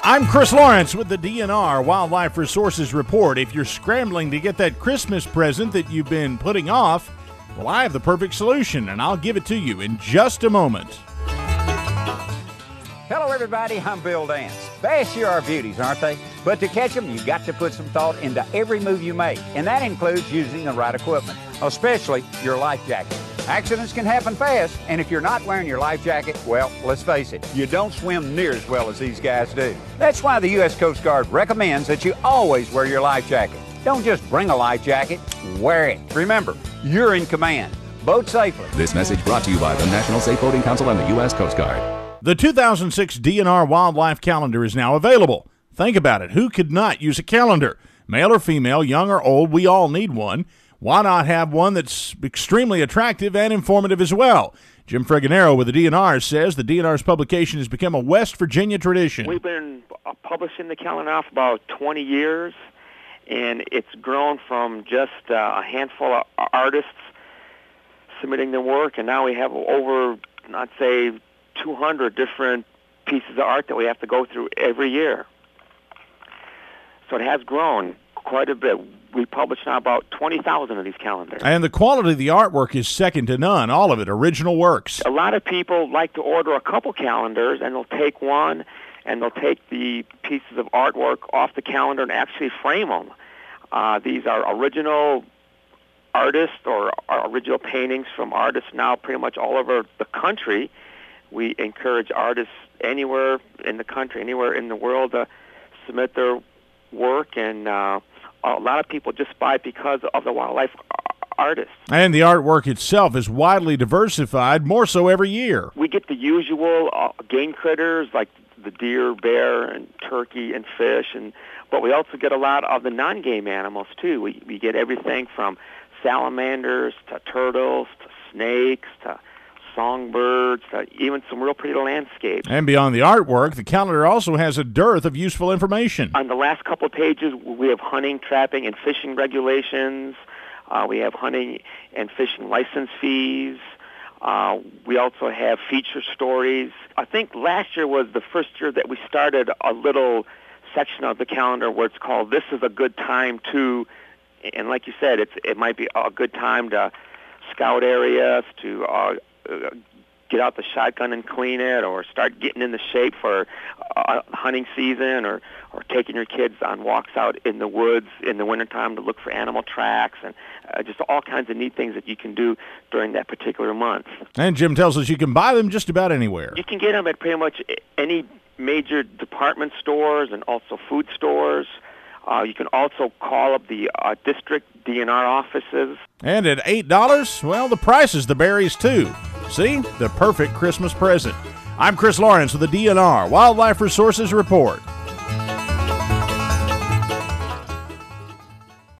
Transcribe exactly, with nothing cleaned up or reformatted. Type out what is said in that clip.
I'm Chris Lawrence with the D N R Wildlife Resources Report. If you're scrambling to get that Christmas present that you've been putting off, well, I have the perfect solution, and I'll give it to you in just a moment. Hello, everybody. I'm Bill Dance. Bass sure are beauties, aren't they? But to catch them, you've got to put some thought into every move you make, and that includes using the right equipment, especially your life jacket. Accidents can happen fast, and if you're not wearing your life jacket, well, let's face it, you don't swim near as well as these guys do. That's why the U S Coast Guard recommends that you always wear your life jacket. Don't just bring a life jacket, wear it. Remember, you're in command. Boat safely. This message brought to you by the National Safe Boating Council and the U S Coast Guard. The two thousand six D N R Wildlife Calendar is now available. Think about it. Who could not use a calendar? Male or female, young or old, we all need one. Why not have one that's extremely attractive and informative as well? Jim Freganero with the D N R says the D N R's publication has become a West Virginia tradition. We've been publishing the calendar now for about twenty years, and it's grown from just uh, a handful of artists submitting their work, and now we have over, I'd say, two hundred different pieces of art that we have to go through every year. So it has grown quite a bit. We publish now about twenty thousand of these calendars. And the quality of the artwork is second to none, all of it original works. A lot of people like to order a couple calendars, and they'll take one, and they'll take the pieces of artwork off the calendar and actually frame them. Uh, these are original artists or original paintings from artists now pretty much all over the country. We encourage artists anywhere in the country, anywhere in the world to submit their work, and uh, a lot of people just buy it because of the wildlife artists. And the artwork itself is widely diversified, more so every year. We get the usual uh, game critters like the deer, bear, and turkey and fish, and but we also get a lot of the non-game animals too. We we get everything from salamanders to turtles to snakes to songbirds, uh, even some real pretty landscapes. And beyond the artwork, the calendar also has a dearth of useful information. On the last couple of pages, we have hunting, trapping, and fishing regulations. Uh, we have hunting and fishing license fees. Uh, we also have feature stories. I think last year was the first year that we started a little section of the calendar where it's called "This is a Good Time to," and like you said, it's it might be a good time to scout areas, to uh, Uh, get out the shotgun and clean it, or start getting into shape for uh, hunting season, or, or taking your kids on walks out in the woods in the wintertime to look for animal tracks, and uh, just all kinds of neat things that you can do during that particular month. And Jim tells us you can buy them just about anywhere. You can get them at pretty much any major department stores and also food stores. Uh, you can also call up the uh, district D N R offices. And at eight dollars, well, the price is the berries, too. See? The perfect Christmas present. I'm Chris Lawrence with the D N R Wildlife Resources Report.